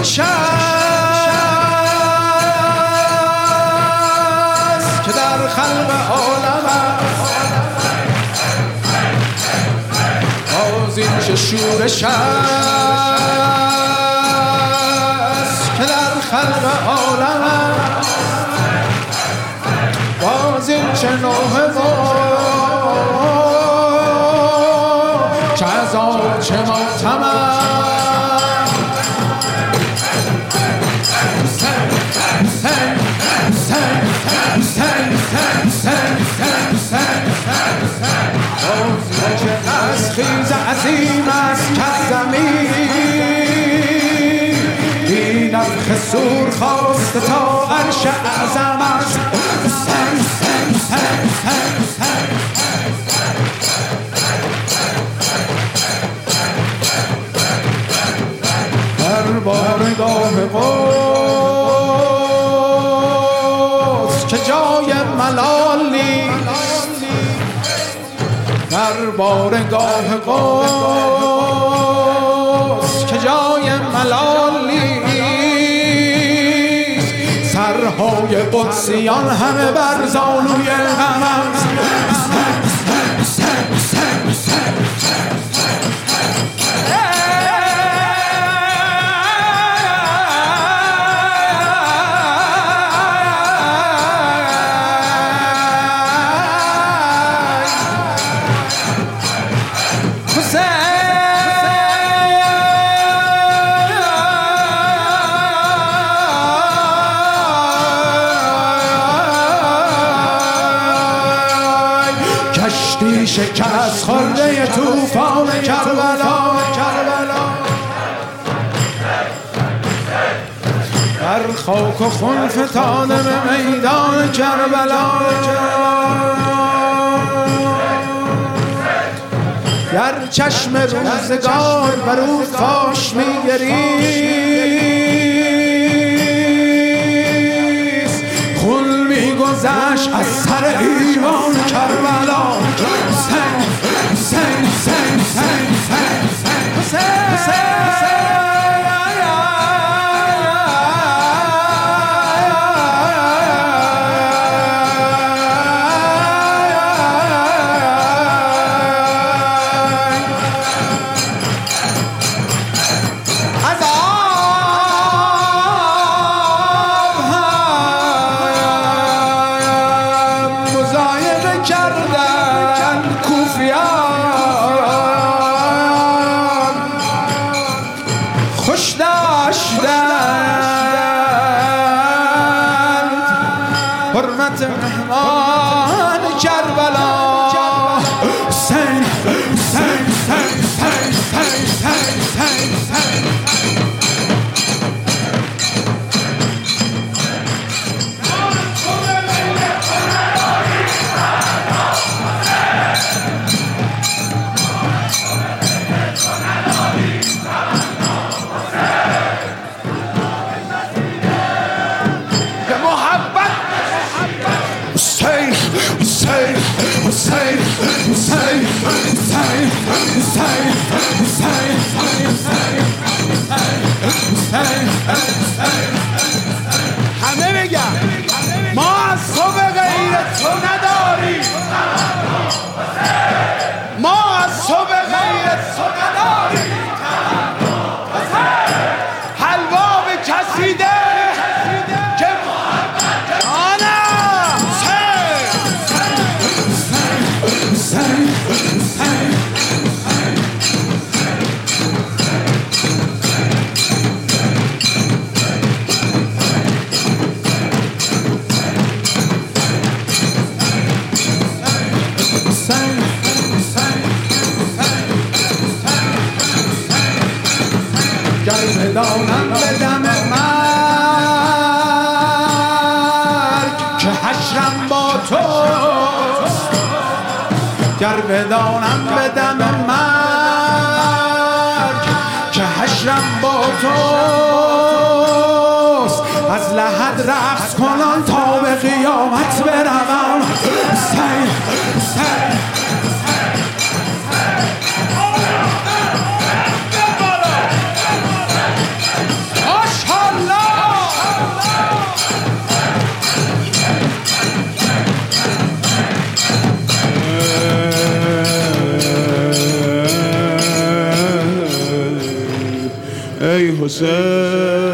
شورش است که در خلق عالم است. باز این چه شورش است که در خلق عالم است. باز این چه نوحه و چه عذاب چه ماتم است. از خیز عظیم است که زمین بی نفخ صور خواسته تا عرش اعظم است. در بارگاه قدس که جای ملال نیست، در بارگاه قدس که جای ملال نیست. سرهای قدسیان همه بر زانوی غم است. کشتی شکست خورده طوفان کربلا، در خاک و خون فتاده به میدان کربلا. گر چشم روزگار بر او فاش می‌گریست، خون می‌گذشت از سر ایوان کربلا. خوش داشتند حرمت مهمان کربلا. همه بگم ما از تو به غیر تو نداریم، ما از تو به غیر تو نداریم. حلوا به کسی ده که گر بدانم به دم مرگ که حشرم با توست، گر بدانم به دم مرگ که حشرم با توست، از لحد رقص کنان تا به قیامت بروم. حسین